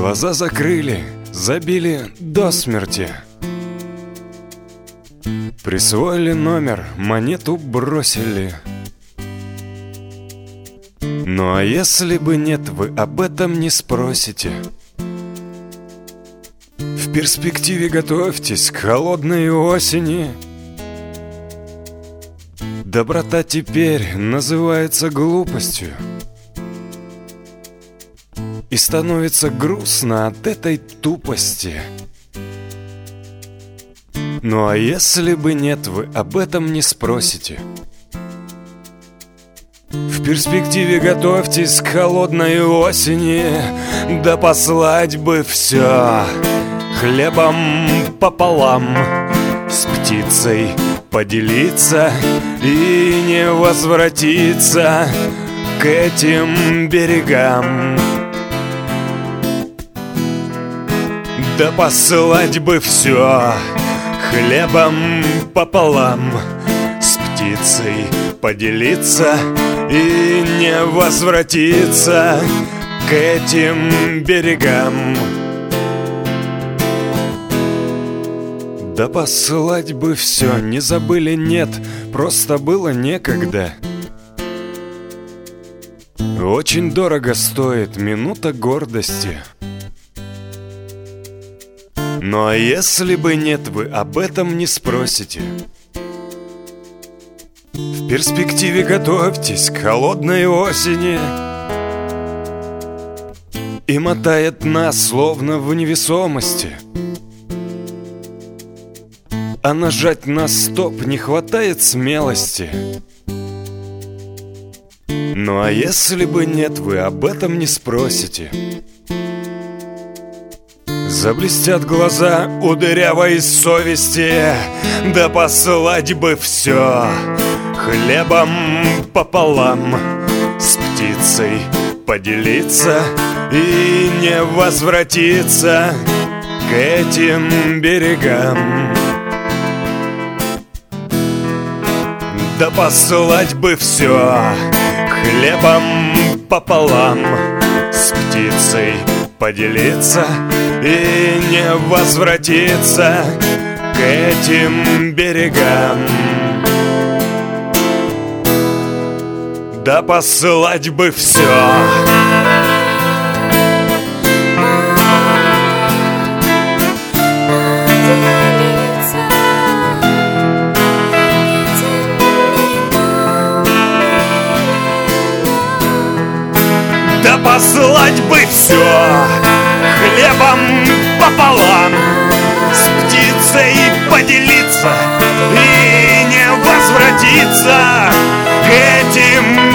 Глаза закрыли, забили до смерти. Присвоили номер, монету бросили. Ну а если бы нет, вы об этом не спросите. В перспективе готовьтесь к холодной осени. Доброта теперь называется глупостью. И становится грустно от этой тупости. Ну а если бы нет, вы об этом не спросите. В перспективе готовьтесь к холодной осени. Да послать бы все хлебом пополам, с птицей поделиться и не возвратиться к этим берегам. Да посылать бы все хлебом пополам, с птицей поделиться и не возвратиться к этим берегам. Да посылать бы все, не забыли, нет, просто было некогда. Очень дорого стоит минута гордости. Ну а если бы нет, вы об этом не спросите. В перспективе готовьтесь к холодной осени. И мотает нас, словно в невесомости. А нажать на стоп не хватает смелости. Ну а если бы нет, вы об этом не спросите. Заблестят глаза у дырявой совести. Да послать бы все хлебом пополам, с птицей поделиться и не возвратиться к этим берегам. Да послать бы все хлебом пополам, с птицей поделиться и не возвратиться к этим берегам. Да посылать бы все. Да послать бы все хлебом пополам, с птицей поделиться и не возвратиться к этим